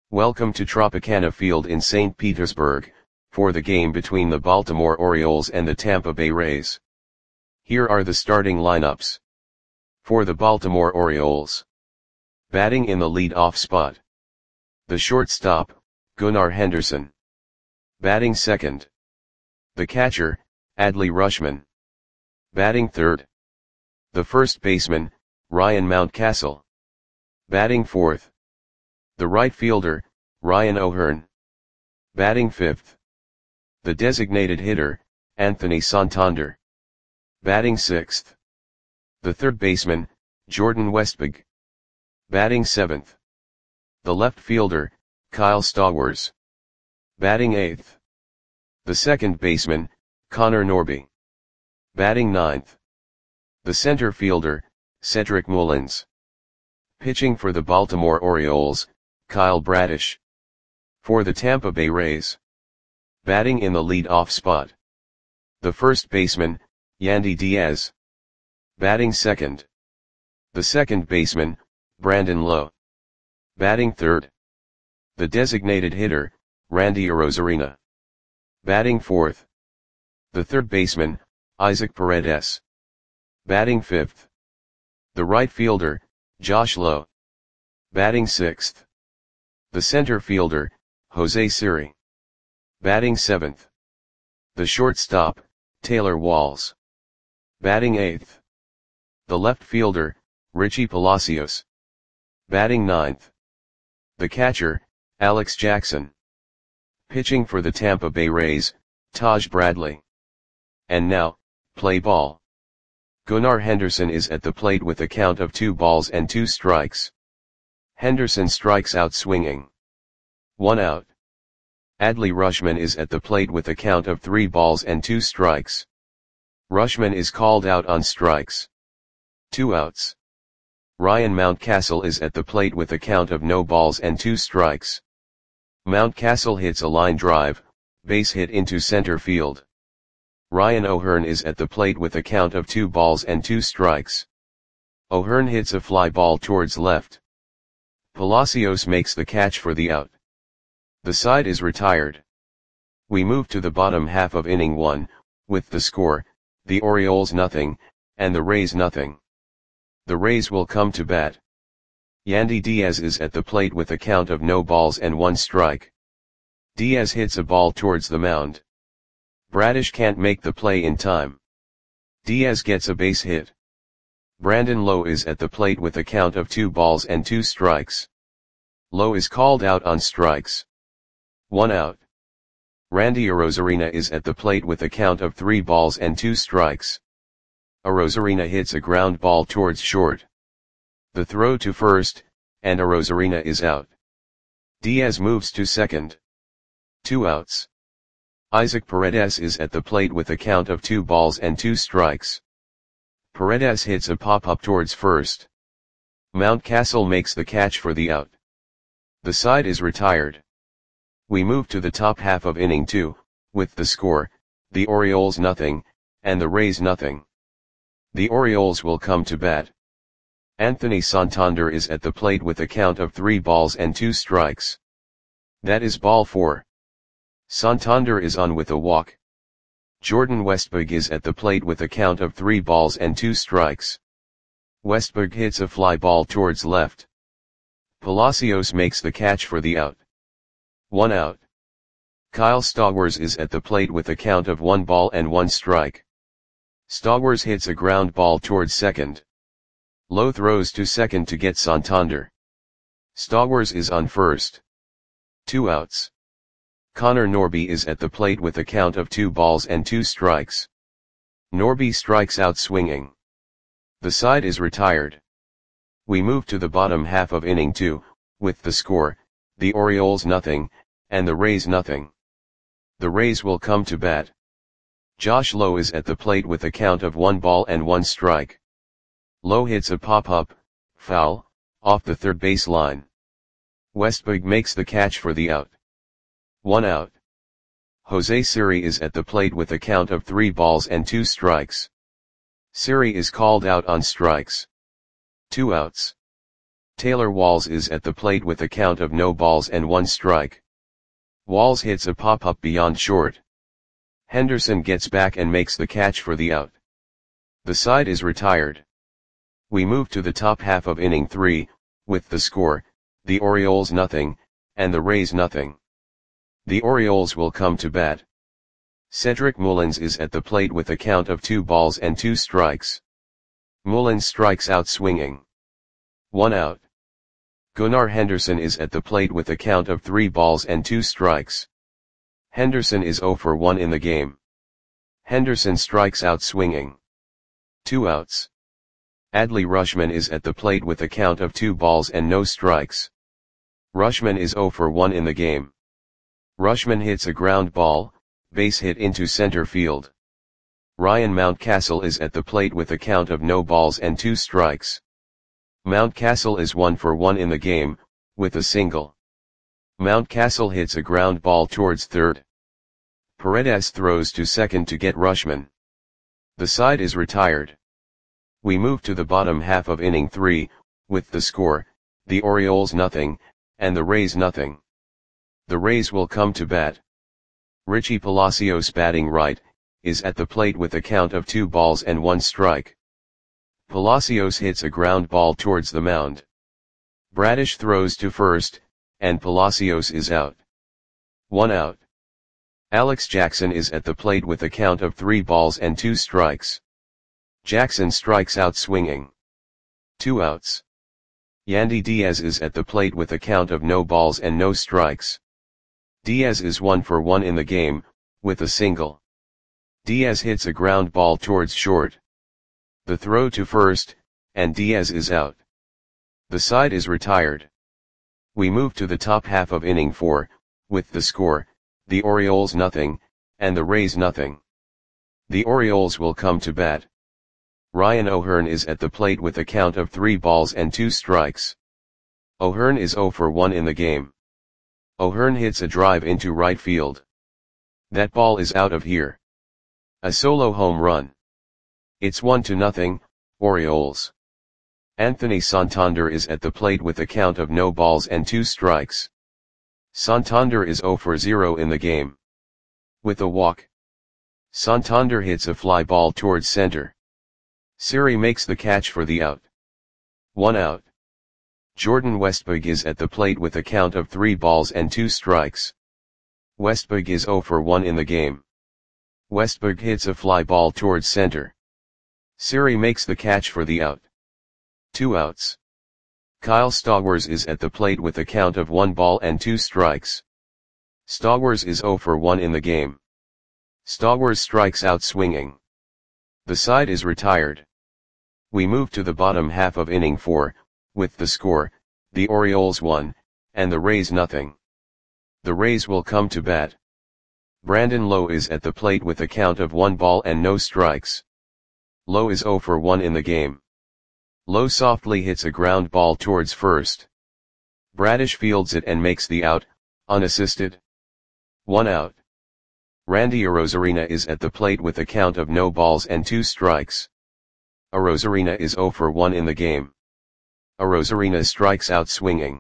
Welcome to Tropicana Field in St. Petersburg, for the game between the Baltimore Orioles and the Tampa Bay Rays. Here are the starting lineups. For the Baltimore Orioles. Batting in the lead-off spot. The shortstop, Gunnar Henderson. Batting second. The catcher, Adley Rutschman. Batting third. The first baseman, Ryan Mountcastle. Batting fourth. The right fielder, Ryan O'Hearn. Batting fifth. The designated hitter, Anthony Santander. Batting sixth. The third baseman, Jordan Westburg. Batting seventh. The left fielder, Kyle Stowers. Batting eighth. The second baseman, Connor Norby. Batting ninth. The center fielder, Cedric Mullins. Pitching for the Baltimore Orioles, Kyle Bradish. For the Tampa Bay Rays. Batting in the lead-off spot. The first baseman, Yandy Diaz. Batting second. The second baseman, Brandon Lowe. Batting third. The designated hitter, Randy Arozarena. Batting fourth. The third baseman, Isaac Paredes. Batting fifth. The right fielder, Josh Lowe. Batting sixth. The center fielder, Jose Siri. Batting seventh. The shortstop, Taylor Walls. Batting eighth. The left fielder, Richie Palacios. Batting ninth. The catcher, Alex Jackson. Pitching for the Tampa Bay Rays, Taj Bradley. And now, play ball. Gunnar Henderson is at the plate with a count of 2-2. Henderson strikes out swinging. 1 out. Adley Rutschman is at the plate with a count of 3-2. Rutschman is called out on strikes. 2 outs. Ryan Mountcastle is at the plate with a count of 0-2. Mountcastle hits a line drive, base hit into center field. Ryan O'Hearn is at the plate with a count of 2-2. O'Hearn hits a fly ball towards left. Palacios makes the catch for the out. The side is retired. We move to the bottom half of inning 1, with the score, the Orioles 0, and the Rays 0. The Rays will come to bat. Yandy Diaz is at the plate with a count of 0-1. Diaz hits a ball towards the mound. Bradish can't make the play in time. Diaz gets a base hit. Brandon Lowe is at the plate with a count of 2-2. Lowe is called out on strikes. 1 out. Randy Arozarena is at the plate with a count of 3-2. Arozarena hits a ground ball towards short. The throw to first, and Arozarena is out. Diaz moves to second. 2 outs. Isaac Paredes is at the plate with a count of 2-2. Paredes hits a pop-up towards first. Mountcastle makes the catch for the out. The side is retired. We move to the top half of inning 2, with the score, the Orioles 0, and the Rays 0. The Orioles will come to bat. Anthony Santander is at the plate with a count of 3-2. That is ball 4. Santander is on with a walk. Jordan Westburg is at the plate with a count of 3-2. Westburg hits a fly ball towards left. Palacios makes the catch for the out. 1 out. Kyle Stowers is at the plate with a count of 1-1. Stowers hits a ground ball towards second. Lowe throws to second to get Santander. Stowers is on first. 2 outs. Connor Norby is at the plate with a count of 2-2. Norby strikes out swinging. The side is retired. We move to the bottom half of inning 2, with the score, the Orioles 0, and the Rays 0. The Rays will come to bat. Josh Lowe is at the plate with a count of 1-1. Lowe hits a pop-up, foul, off the third base line. Westburg makes the catch for the out. 1 out. Jose Siri is at the plate with a count of 3-2. Siri is called out on strikes. 2 outs. Taylor Walls is at the plate with a count of no balls and 1 strike. Walls hits a pop-up beyond short. Henderson gets back and makes the catch for the out. The side is retired. We move to the top half of inning 3, with the score, the Orioles nothing, and the Rays nothing. The Orioles will come to bat. Cedric Mullins is at the plate with a count of 2 balls and 2 strikes. Mullins strikes out swinging. 1 out. Gunnar Henderson is at the plate with a count of 3 balls and 2 strikes. Henderson is 0 for 1 in the game. Henderson strikes out swinging. 2 outs. Adley Rutschman is at the plate with a count of 2 balls and no strikes. Rutschman is 0 for 1 in the game. Rutschman hits a ground ball, base hit into center field. Ryan Mountcastle is at the plate with a count of no balls and 2 strikes. Mountcastle is 1 for 1 in the game, with a single. Mountcastle hits a ground ball towards third. Paredes throws to second to get Rutschman. The side is retired. We move to the bottom half of inning 3, with the score, the Orioles nothing, and the Rays nothing. The Rays will come to bat. Richie Palacios batting right, is at the plate with a count of 2 balls and 1 strike. Palacios hits a ground ball towards the mound. Bradish throws to first, and Palacios is out. 1 out. Alex Jackson is at the plate with a count of 3 balls and 2 strikes. Jackson strikes out swinging. 2 outs. Yandy Diaz is at the plate with a count of no balls and no strikes. Diaz is 1 for 1 in the game, with a single. Diaz hits a ground ball towards short. The throw to first, and Diaz is out. The side is retired. We move to the top half of inning 4, with the score, the Orioles nothing, and the Rays nothing. The Orioles will come to bat. Ryan O'Hearn is at the plate with a count of 3 balls and 2 strikes. O'Hearn is 0 for 1 in the game. O'Hearn hits a drive into right field. That ball is out of here. A solo home run. It's 1-0, Orioles. Anthony Santander is at the plate with a count of no balls and 2 strikes. Santander is 0 for 0 in the game. With a walk. Santander hits a fly ball towards center. Siri makes the catch for the out. 1 out. Jordan Westburg is at the plate with a count of 3 balls and 2 strikes. Westburg is 0 for 1 in the game. Westburg hits a fly ball towards center. Siri makes the catch for the out. 2 outs. Kyle Stowers is at the plate with a count of 1 ball and 2 strikes. Stowers is 0 for 1 in the game. Stowers strikes out swinging. The side is retired. We move to the bottom half of inning 4, with the score, the Orioles 1, and the Rays nothing. The Rays will come to bat. Brandon Lowe is at the plate with a count of 1 ball and no strikes. Lowe is 0 for 1 in the game. Lowe softly hits a ground ball towards first. Bradish fields it and makes the out, unassisted. 1 out. Randy Arozarena is at the plate with a count of no balls and 2 strikes. Arozarena is 0 for 1 in the game. Arozarena strikes out swinging.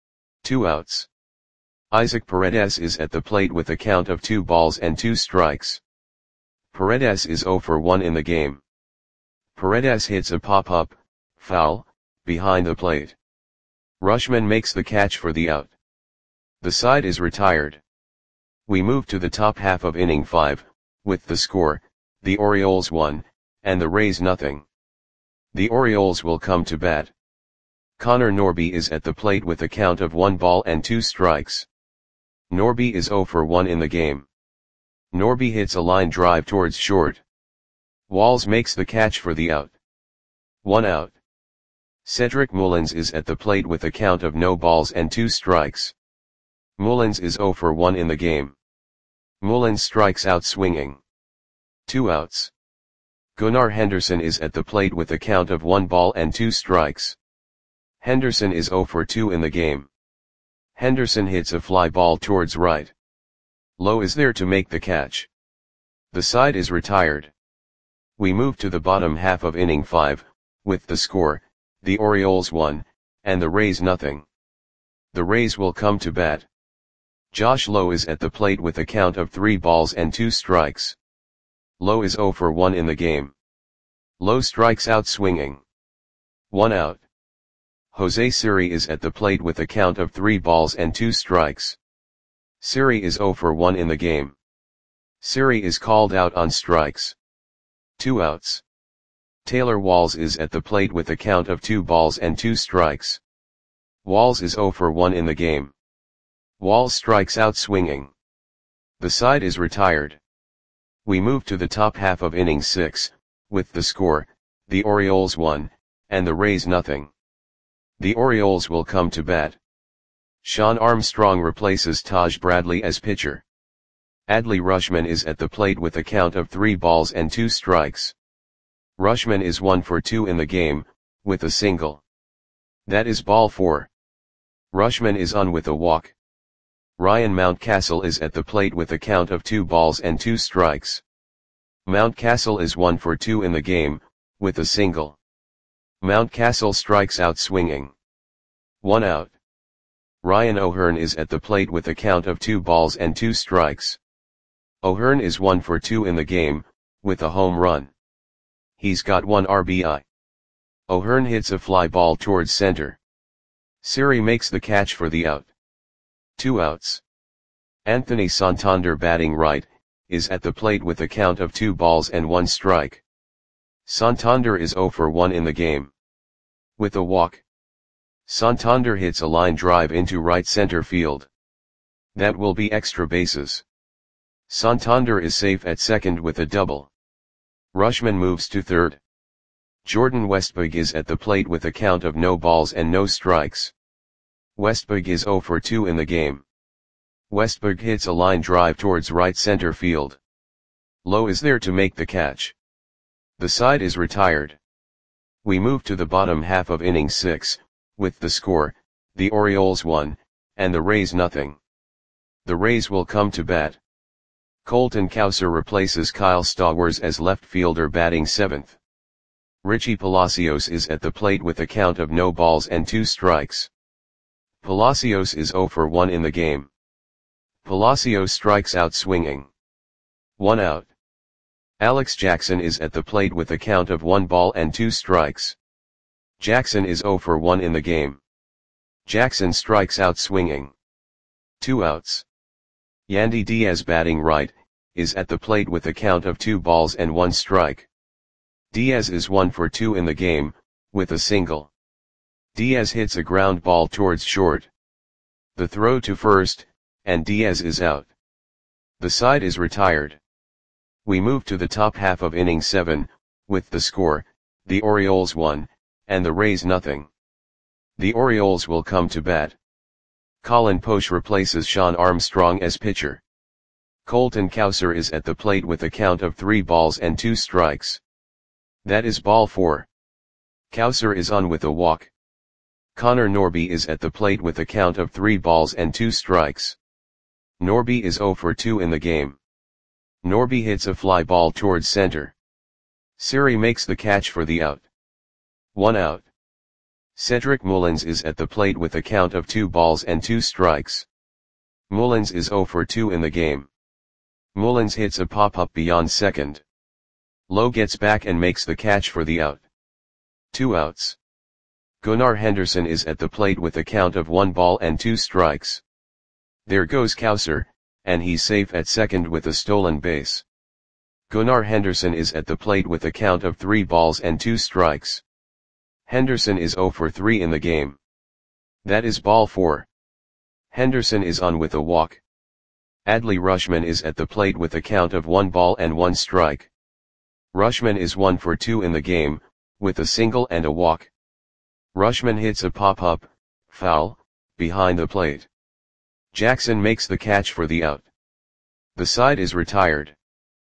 2 outs. Isaac Paredes is at the plate with a count of 2 balls and 2 strikes. Paredes is 0 for 1 in the game. Paredes hits a pop-up, foul, behind the plate. Rutschman makes the catch for the out. The side is retired. We move to the top half of inning 5, with the score, the Orioles 1, and the Rays nothing. The Orioles will come to bat. Connor Norby is at the plate with a count of 1 ball and 2 strikes. Norby is 0 for 1 in the game. Norby hits a line drive towards short. Walls makes the catch for the out. 1 out. Cedric Mullins is at the plate with a count of no balls and 2 strikes. Mullins is 0 for 1 in the game. Mullins strikes out swinging. 2 outs. Gunnar Henderson is at the plate with a count of 1 ball and 2 strikes. Henderson is 0 for 2 in the game. Henderson hits a fly ball towards right. Lowe is there to make the catch. The side is retired. We move to the bottom half of inning 5, with the score, the Orioles 1, and the Rays nothing. The Rays will come to bat. Josh Lowe is at the plate with a count of 3 balls and 2 strikes. Lowe is 0 for 1 in the game. Lowe strikes out swinging. 1 out. Jose Siri is at the plate with a count of 3 balls and 2 strikes. Siri is 0 for 1 in the game. Siri is called out on strikes. 2 outs. Taylor Walls is at the plate with a count of 2 balls and 2 strikes. Walls is 0 for 1 in the game. Walls strikes out swinging. The side is retired. We move to the top half of inning 6, with the score, the Orioles 1, and the Rays nothing. The Orioles will come to bat. Sean Armstrong replaces Taj Bradley as pitcher. Adley Rutschman is at the plate with a count of 3 balls and 2 strikes. Rutschman is 1 for 2 in the game, with a single. That is ball 4. Rutschman is on with a walk. Ryan Mountcastle is at the plate with a count of 2 balls and 2 strikes. Mountcastle is 1 for 2 in the game, with a single. Mountcastle strikes out swinging. 1 out. Ryan O'Hearn is at the plate with a count of 2 balls and 2 strikes. O'Hearn is 1 for 2 in the game, with a home run. He's got 1 RBI. O'Hearn hits a fly ball towards center. Siri makes the catch for the out. 2 outs. Anthony Santander, batting right, is at the plate with a count of 2 balls and 1 strike. Santander is 0 for 1 in the game. With a walk. Santander hits a line drive into right center field. That will be extra bases. Santander is safe at second with a double. Rutschman moves to third. Jordan Westburg is at the plate with a count of no balls and no strikes. Westburg is 0 for 2 in the game. Westburg hits a line drive towards right center field. Lowe is there to make the catch. The side is retired. We move to the bottom half of inning 6, with the score, the Orioles 1, and the Rays nothing. The Rays will come to bat. Colton Cowser replaces Kyle Stowers as left fielder, batting 7th. Richie Palacios is at the plate with a count of no balls and 2 strikes. Palacios is 0 for 1 in the game. Palacios strikes out swinging. 1 out. Alex Jackson is at the plate with a count of 1 ball and 2 strikes. Jackson is 0 for 1 in the game. Jackson strikes out swinging. 2 outs. Yandy Diaz, batting right, is at the plate with a count of 2 balls and 1 strike. Diaz is 1 for 2 in the game, with a single. Diaz hits a ground ball towards short. The throw to first, and Diaz is out. The side is retired. We move to the top half of inning 7, with the score, the Orioles 1, and the Rays nothing. The Orioles will come to bat. Colin Poche replaces Sean Armstrong as pitcher. Colton Cowser is at the plate with a count of 3 balls and 2 strikes. That is ball 4. Cowser is on with a walk. Connor Norby is at the plate with a count of 3 balls and 2 strikes. Norby is 0 for 2 in the game. Norby hits a fly ball towards center. Siri makes the catch for the out. 1 out. Cedric Mullins is at the plate with a count of 2 balls and 2 strikes. Mullins is 0 for 2 in the game. Mullins hits a pop-up beyond second. Lowe gets back and makes the catch for the out. 2 outs. Gunnar Henderson is at the plate with a count of 1 ball and 2 strikes. There goes Cowser, and he's safe at second with a stolen base. Gunnar Henderson is at the plate with a count of 3 balls and 2 strikes. Henderson is 0 for 3 in the game. That is ball 4. Henderson is on with a walk. Adley Rutschman is at the plate with a count of 1 ball and 1 strike. Rutschman is 1 for 2 in the game, with a single and a walk. Rutschman hits a pop-up, foul, behind the plate. Jackson makes the catch for the out. The side is retired.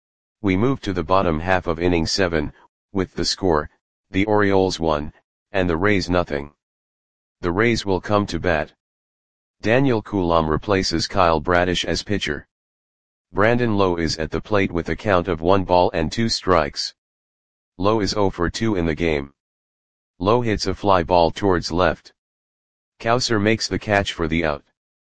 We move to the bottom half of inning 7, with the score, the Orioles 1, and the Rays nothing. The Rays will come to bat. Daniel Coulombe replaces Kyle Bradish as pitcher. Brandon Lowe is at the plate with a count of 1 ball and 2 strikes. Lowe is 0 for 2 in the game. Lowe hits a fly ball towards left. Cowser makes the catch for the out.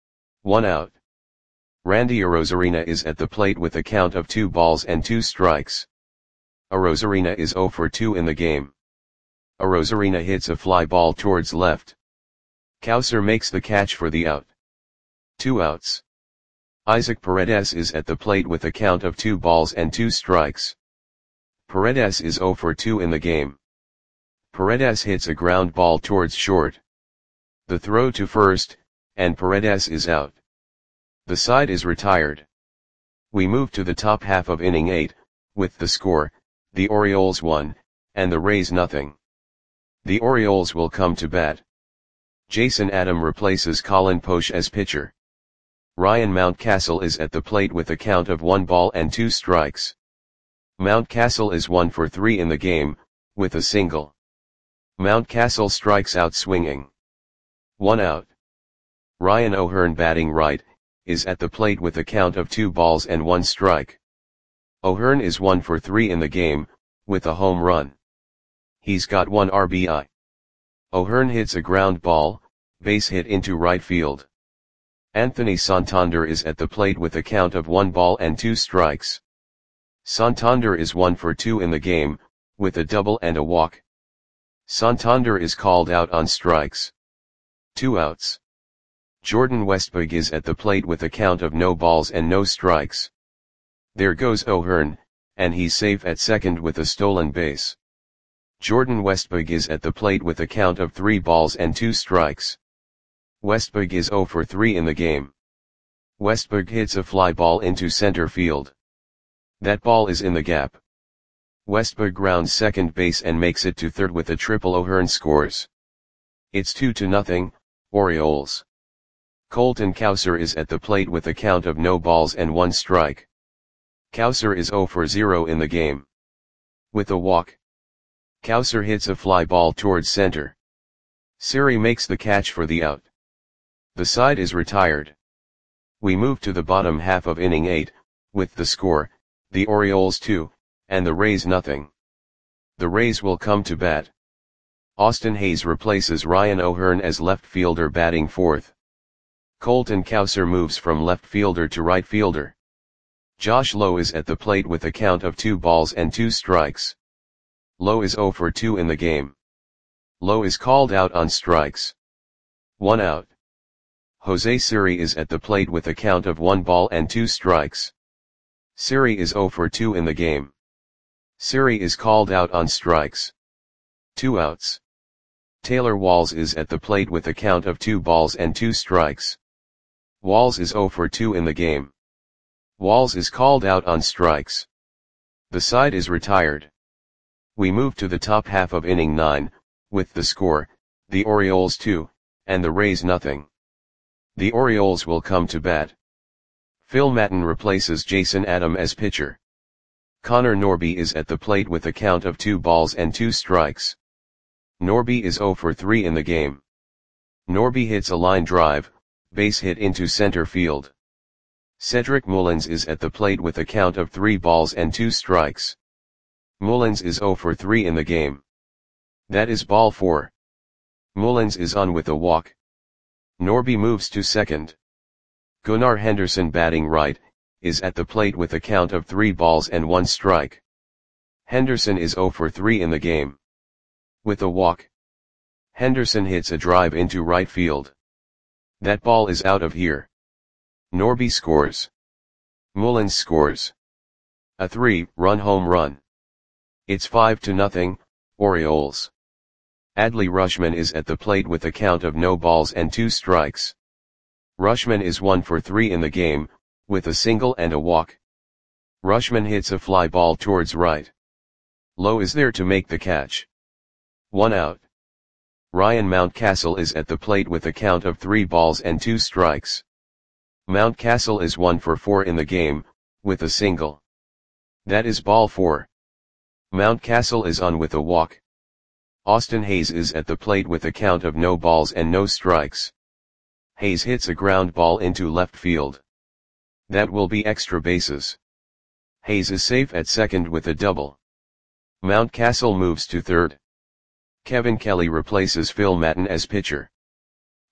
1 out. Randy Arozarena is at the plate with a count of 2 balls and 2 strikes. Arozarena is 0 for 2 in the game. Arozarena hits a fly ball towards left. Cowser makes the catch for the out. 2 outs. Isaac Paredes is at the plate with a count of 2 balls and 2 strikes. Paredes is 0 for 2 in the game. Paredes hits a ground ball towards short. The throw to first, and Paredes is out. The side is retired. We move to the top half of inning 8, with the score, the Orioles 1, and the Rays nothing. The Orioles will come to bat. Jason Adam replaces Colin Poche as pitcher. Ryan Mountcastle is at the plate with a count of 1 ball and 2 strikes. Mountcastle is 1 for 3 in the game, with a single. Mountcastle strikes out swinging. 1 out. Ryan O'Hearn batting right, is at the plate with a count of 2 balls and 1 strike. O'Hearn is 1 for 3 in the game, with a home run. He's got 1 RBI. O'Hearn hits a ground ball, base hit into right field. Anthony Santander is at the plate with a count of 1 ball and 2 strikes. Santander is 1 for 2 in the game, with a double and a walk. Santander is called out on strikes. 2 outs. Jordan Westburg is at the plate with a count of no balls and no strikes. There goes O'Hearn, and he's safe at second with a stolen base. Jordan Westburg is at the plate with a count of 3 balls and 2 strikes. Westburg is 0 for 3 in the game. Westburg hits a fly ball into center field. That ball is in the gap. Westburg rounds second base and makes it to third with a triple. O'Hearn scores. It's 2-0, Orioles. Colton Cowser is at the plate with a count of no balls and 1 strike. Cowser is 0 for 0 in the game. With a walk. Cowser hits a fly ball towards center. Siri makes the catch for the out. The side is retired. We move to the bottom half of inning 8, with the score, the Orioles 2, and the Rays nothing. The Rays will come to bat. Austin Hayes replaces Ryan O'Hearn as left fielder batting fourth. Colton Cowser moves from left fielder to right fielder. Josh Lowe is at the plate with a count of 2 balls and 2 strikes. Lowe is 0 for 2 in the game. Lowe is called out on strikes. 1 out. Jose Siri is at the plate with a count of 1 ball and 2 strikes. Siri is 0 for 2 in the game. Siri is called out on strikes. 2 outs. Taylor Walls is at the plate with a count of 2 balls and 2 strikes. Walls is 0 for 2 in the game. Walls is called out on strikes. The side is retired. We move to the top half of inning 9, with the score, the Orioles 2, and the Rays nothing. The Orioles will come to bat. Phil Maton replaces Jason Adam as pitcher. Connor Norby is at the plate with a count of 2 balls and 2 strikes. Norby is 0 for 3 in the game. Norby hits a line drive, base hit into center field. Cedric Mullins is at the plate with a count of 3 balls and 2 strikes. Mullins is 0 for 3 in the game. That is ball 4. Mullins is on with a walk. Norby moves to second. Gunnar Henderson batting right, is at the plate with a count of 3 balls and 1 strike. Henderson is 0 for 3 in the game. With a walk. Henderson hits a drive into right field. That ball is out of here. Norby scores. Mullins scores. A 3-run home run. It's 5-0, Orioles. Adley Rutschman is at the plate with a count of no balls and 2 strikes. Rutschman is 1 for 3 in the game, with a single and a walk. Rutschman hits a fly ball towards right. Lowe is there to make the catch. 1 out. Ryan Mountcastle is at the plate with a count of 3 balls and 2 strikes. Mountcastle is 1 for 4 in the game, with a single. That is ball 4. Mountcastle is on with a walk. Austin Hayes is at the plate with a count of no balls and no strikes. Hayes hits a ground ball into left field. That will be extra bases. Hayes is safe at second with a double. Mountcastle moves to third. Kevin Kelly replaces Phil Maton as pitcher.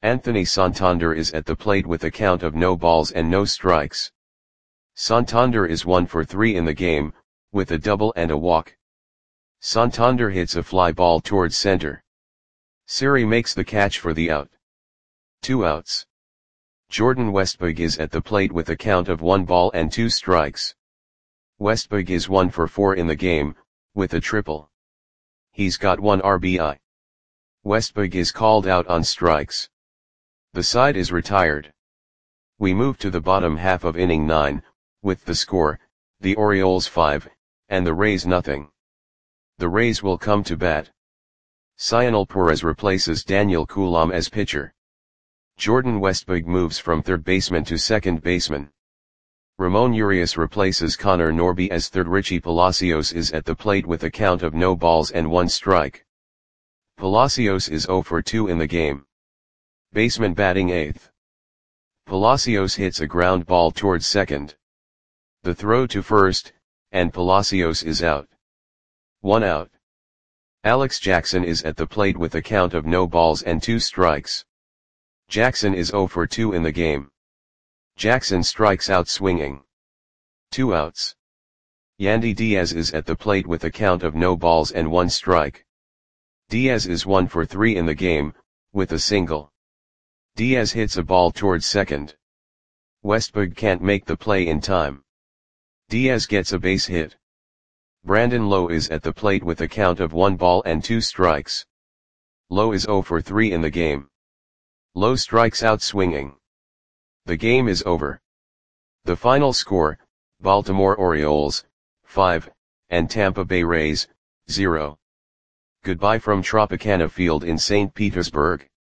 Anthony Santander is at the plate with a count of no balls and no strikes. Santander is 1 for 3 in the game, with a double and a walk. Santander hits a fly ball towards center. Siri makes the catch for the out. 2 outs. Jordan Westburg is at the plate with a count of 1 ball and 2 strikes. Westburg is 1 for 4 in the game, with a triple. He's got 1 RBI. Westburg is called out on strikes. The side is retired. We move to the bottom half of inning 9, with the score, the Orioles 5, and the Rays nothing. The Rays will come to bat. Cionel Perez replaces Daniel Coulombe as pitcher. Jordan Westburg moves from third baseman to second baseman. Ramon Urias replaces Connor Norby as third. Richie Palacios is at the plate with a count of no balls and 1 strike. Palacios is 0 for 2 in the game. Baseman batting 8th. Palacios hits a ground ball towards second. The throw to first, and Palacios is out. 1 out. Alex Jackson is at the plate with a count of no balls and 2 strikes. Jackson is 0 for 2 in the game. Jackson strikes out swinging. 2 outs. Yandy Diaz is at the plate with a count of no balls and 1 strike. Diaz is 1 for 3 in the game, with a single. Diaz hits a ball towards second. Westburg can't make the play in time. Diaz gets a base hit. Brandon Lowe is at the plate with a count of 1 ball and 2 strikes. Lowe is 0 for 3 in the game. Lowe strikes out swinging. The game is over. The final score, Baltimore Orioles, 5, and Tampa Bay Rays, 0. Goodbye from Tropicana Field in St. Petersburg.